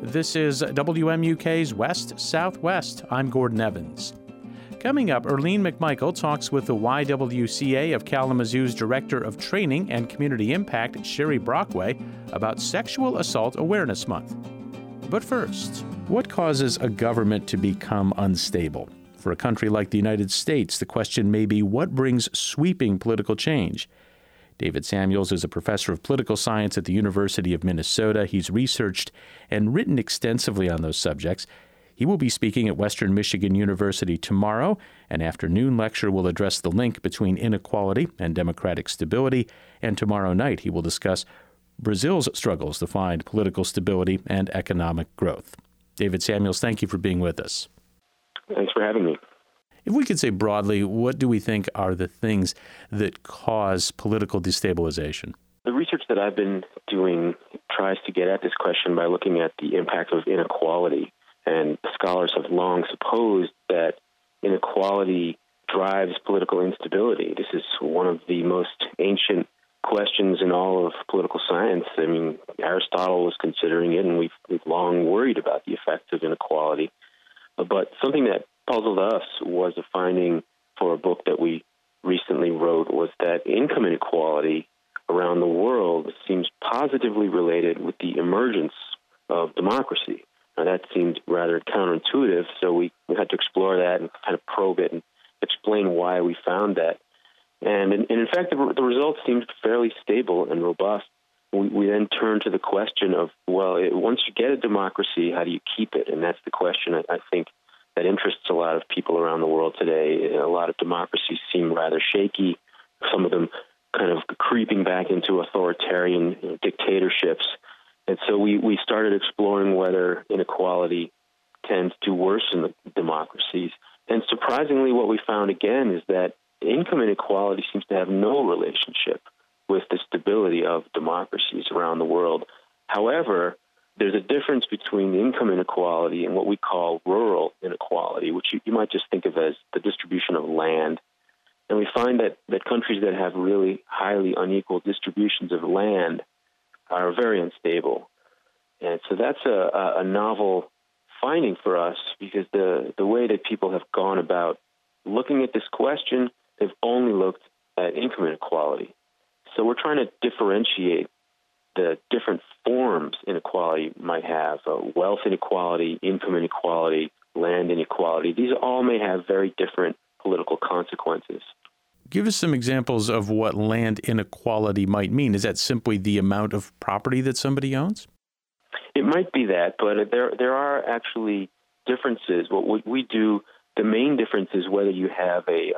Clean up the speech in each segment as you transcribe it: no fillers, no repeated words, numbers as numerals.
This is WMUK's West Southwest. I'm Gordon Evans. Coming up, Erlene McMichael talks with the YWCA of Kalamazoo's Director of Training and Community Impact, Sherry Brockway, about Sexual Assault Awareness Month. But first, what causes a government to become unstable? For a country like the United States, the question may be what brings sweeping political change? David Samuels is a professor of political science at the University of Minnesota. He's researched and written extensively on those subjects. He will be speaking at Western Michigan University tomorrow. An afternoon lecture will address the link between inequality and democratic stability. And tomorrow night, he will discuss Brazil's struggles to find political stability and economic growth. David Samuels, thank you for being with us. Thanks for having me. If we could say broadly, what do we think are the things that cause political destabilization? The research that I've been doing tries to get at this question by looking at the impact of inequality. And scholars have long supposed that inequality drives political instability. This is one of the most ancient questions in all of political science. I mean, Aristotle was considering it, and we've long worried about the effects of inequality. But something that puzzled us was a finding for a book that we recently wrote was that income inequality around the world seems positively related with the emergence of democracy. Now, that seemed rather counterintuitive, so we had to explore that and kind of probe it and explain why we found that. And in fact, the results seemed fairly stable and robust. We then turned to the question of, well, once you get a democracy, how do you keep it? And that's the question I think that interests a lot of people around the world today. A lot of democracies seem rather shaky, some of them kind of creeping back into authoritarian dictatorships. And so we started exploring whether inequality tends to worsen the democracies. And surprisingly, what we found again is that income inequality seems to have no relationship with the stability of democracies around the world. However, there's a difference between income inequality and what we call rural inequality, which you might just think of as the distribution of land. And we find that countries that have really highly unequal distributions of land are very unstable. And so that's a novel finding for us because the way that people have gone about looking at this question, they've only looked at income inequality. So we're trying to differentiate the different forms inequality might have, wealth inequality, income inequality, land inequality. These all may have very different political consequences. Give us some examples of what land inequality might mean. Is that simply the amount of property that somebody owns? It might be that, but there are actually differences. What we do, the main difference is whether you have a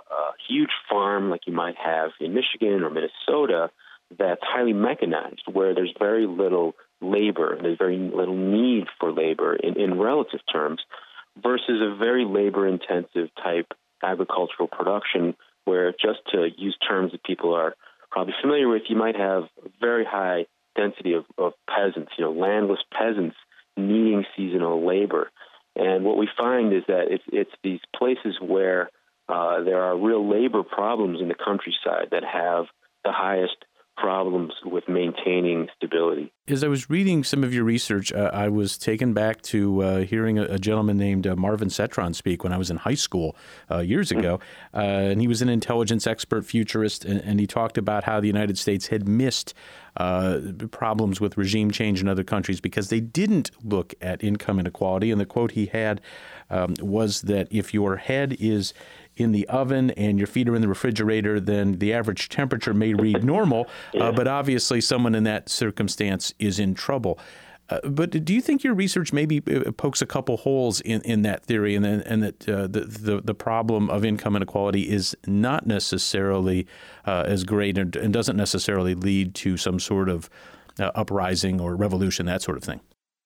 huge farm like you might have in Michigan or Minnesota that's highly mechanized, where there's very little labor, there's very little need for labor in relative terms, versus a very labor-intensive type agricultural production where, just to use terms that people are probably familiar with, you might have a very high density of peasants, landless peasants needing seasonal labor. And what we find is that it's these places where there are real labor problems in the countryside that have the highest problems with maintaining stability. As I was reading some of your research, I was taken back to hearing a gentleman named Marvin Cetron speak when I was in high school years ago. And he was an intelligence expert, futurist, and he talked about how the United States had missed problems with regime change in other countries because they didn't look at income inequality. And the quote he had was that if your head is in the oven and your feet are in the refrigerator, then the average temperature may read normal, but obviously someone in that circumstance is in trouble. But do you think your research maybe pokes a couple holes in that theory, and that the problem of income inequality is not necessarily as great and doesn't necessarily lead to some sort of uprising or revolution, that sort of thing?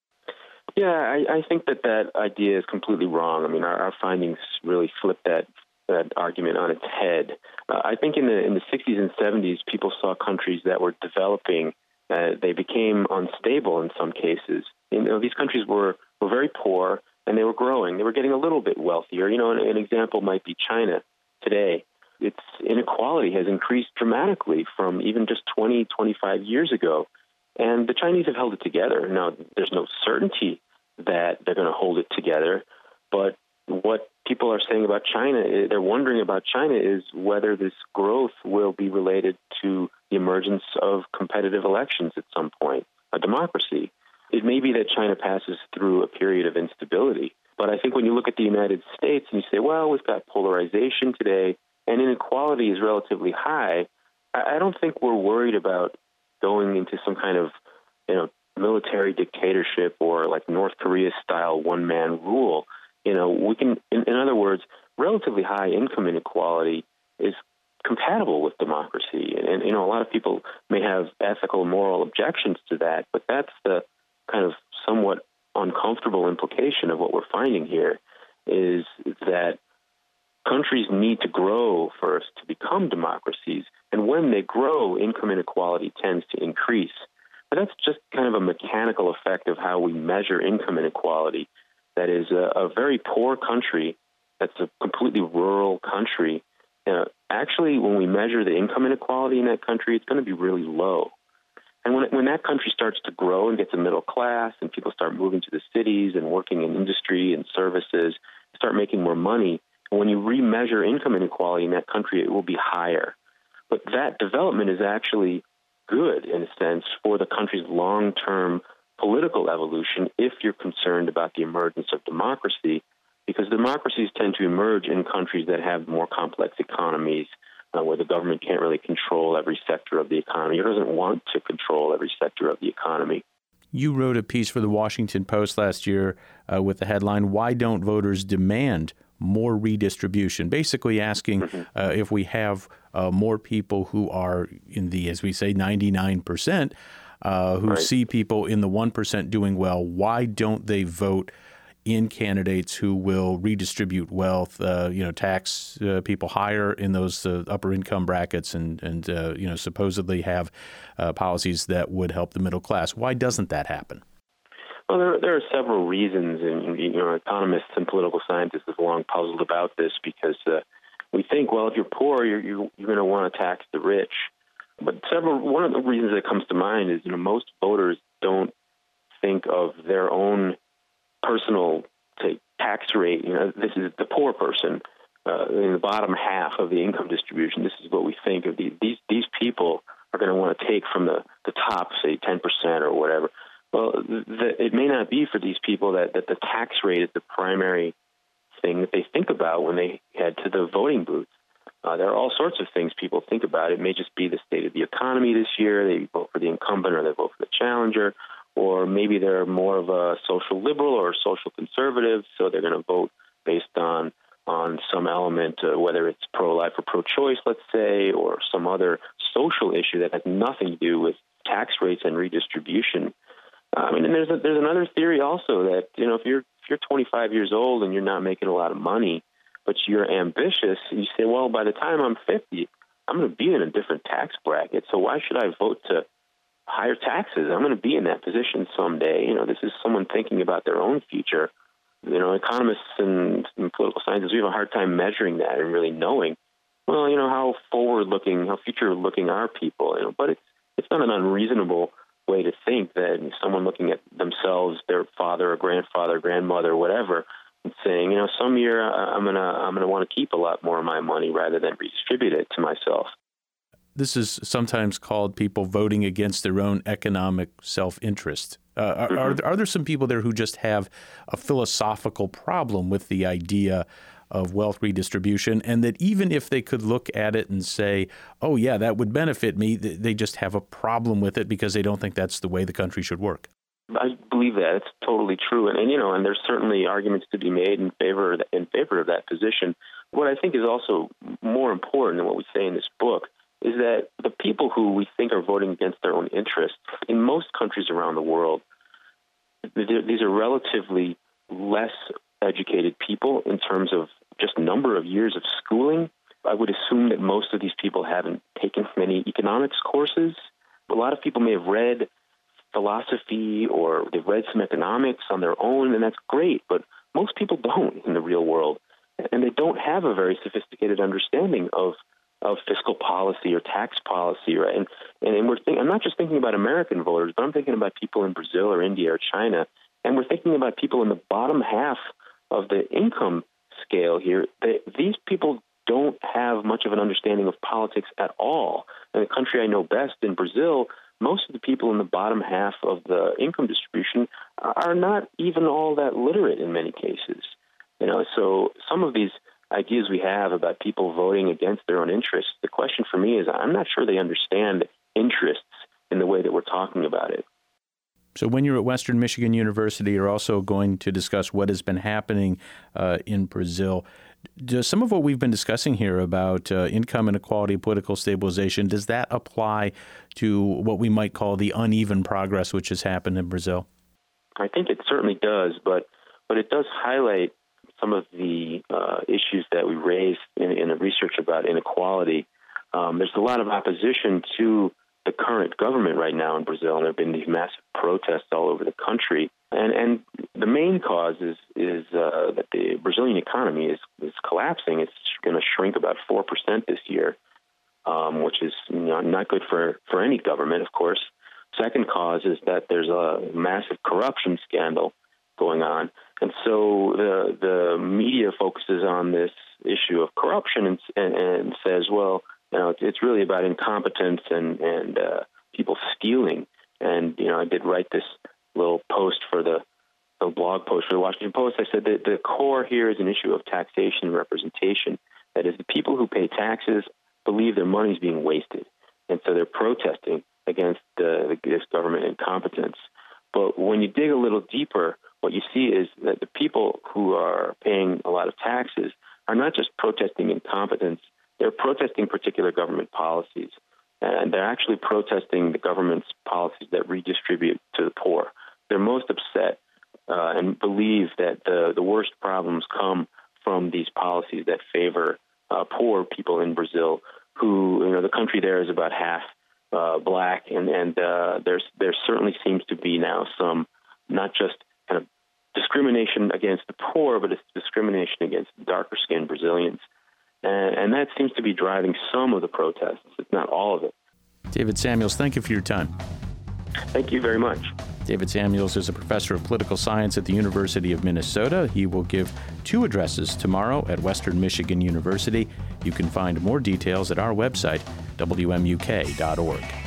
Yeah, I think that idea is completely wrong. I mean, our findings really flip that argument on its head. I think in the 60s and 70s, people saw countries that were developing. They became unstable in some cases. These countries were very poor, and they were growing. They were getting a little bit wealthier. An example might be China today. Its inequality has increased dramatically from even just 20, 25 years ago. And the Chinese have held it together. Now, there's no certainty that they're going to hold it together, but what people are saying about China, they're wondering about China is whether this growth will be related to the emergence of competitive elections at some point, a democracy. It may be that China passes through a period of instability, but I think when you look at the United States and you say, well, we've got polarization today and inequality is relatively high, I don't think we're worried about going into some kind of, military dictatorship or like North Korea style one-man rule. We can, in other words, relatively high income inequality is compatible with democracy. And a lot of people may have ethical and moral objections to that, but that's the kind of somewhat uncomfortable implication of what we're finding here is that countries need to grow first to become democracies. And when they grow, income inequality tends to increase. But that's just kind of a mechanical effect of how we measure income inequality. That is, a very poor country that's a completely rural country. Actually, when we measure the income inequality in that country, it's going to be really low. And when that country starts to grow and gets a middle class and people start moving to the cities and working in industry and services, start making more money, and when you remeasure income inequality in that country, it will be higher. But that development is actually good, in a sense, for the country's long-term political evolution if you're concerned about the emergence of democracy, because democracies tend to emerge in countries that have more complex economies, where the government can't really control every sector of the economy or doesn't want to control every sector of the economy. You wrote a piece for the Washington Post last year with the headline, "Why Don't Voters Demand More Redistribution?" Basically asking if we have more people who are in the, as we say, 99%, who see people in the 1% doing well, why don't they vote in candidates who will redistribute wealth, tax people higher in those upper income brackets and supposedly have policies that would help the middle class? Why doesn't that happen? Well, there are several reasons, and economists and political scientists have long puzzled about this because we think, well, if you're poor, you're going to want to tax the rich. But one of the reasons that comes to mind is, most voters don't think of their own personal, say, tax rate. This is the poor person in the bottom half of the income distribution. This is what we think of. These people are going to want to take from the top, say, 10% or whatever. Well, it may not be for these people that the tax rate is the primary thing that they think about when they head to the voting booth. There are all sorts of things people think about. It may just be the state of the economy this year. They vote for the incumbent or they vote for the challenger. Or maybe they're more of a social liberal or a social conservative, so they're going to vote based on some element, whether it's pro-life or pro-choice, let's say, or some other social issue that has nothing to do with tax rates and redistribution. And there's another theory also that, if you're 25 years old and you're not making a lot of money, but you're ambitious, you say, well, by the time I'm 50, I'm going to be in a different tax bracket, so why should I vote to higher taxes? I'm going to be in that position someday. This is someone thinking about their own future. Economists and political scientists, we have a hard time measuring that and really knowing, well, how forward-looking, how future-looking are people. But it's not an unreasonable way to think that someone looking at themselves, their father or grandfather, grandmother, whatever, and saying, some year I'm gonna want to keep a lot more of my money rather than redistribute it to myself. This is sometimes called people voting against their own economic self-interest. Are there some people there who just have a philosophical problem with the idea of wealth redistribution, and that even if they could look at it and say, oh, yeah, that would benefit me, they just have a problem with it because they don't think that's the way the country should work? I believe that. It's totally true. And there's certainly arguments to be made in favor of that position. What I think is also more important than what we say in this book is that the people who we think are voting against their own interests in most countries around the world, these are relatively less educated people in terms of just number of years of schooling. I would assume that most of these people haven't taken many economics courses. A lot of people may have read philosophy or they've read some economics on their own, and that's great, but most people don't in the real world. And they don't have a very sophisticated understanding of of fiscal policy or tax policy, right? And I'm not just thinking about American voters, but I'm thinking about people in Brazil or India or China, and we're thinking about people in the bottom half of the income scale here. These people don't have much of an understanding of politics at all. In the country I know best, in Brazil, most of the people in the bottom half of the income distribution are not even all that literate in many cases. So some of these ideas we have about people voting against their own interests, the question for me is I'm not sure they understand interests in the way that we're talking about it. So when you're at Western Michigan University, you're also going to discuss what has been happening in Brazil. Does some of what we've been discussing here about income inequality, political stabilization, does that apply to what we might call the uneven progress which has happened in Brazil? I think it certainly does, but it does highlight some of the issues that we raised in the research about inequality. There's a lot of opposition to the current government right now in Brazil, and there have been these massive protests all over the country. And the main cause is that the Brazilian economy is collapsing. It's going to shrink about 4% this year, which is not good for any government, of course. Second cause is that there's a massive corruption scandal going on. And so the media focuses on this issue of corruption and says, well, it's really about incompetence and people stealing. And, I did write this little post for the blog post for the Washington Post. I said that the core here is an issue of taxation and representation. That is, the people who pay taxes believe their money is being wasted. And so they're protesting against this government incompetence. But when you dig a little deeper, what you see is that the people who are paying a lot of taxes are not just protesting incompetence, they're protesting particular government policies. And they're actually protesting the government's policies that redistribute to the poor. They're most upset and believe that the worst problems come from these policies that favor poor people in Brazil, who, the country there is about half black, and there certainly seems to be now some not just kind of discrimination against the poor, but it's discrimination against darker-skinned Brazilians. And that seems to be driving some of the protests, if not all of it. David Samuels, thank you for your time. Thank you very much. David Samuels is a professor of political science at the University of Minnesota. He will give 2 addresses tomorrow at Western Michigan University. You can find more details at our website, WMUK.org.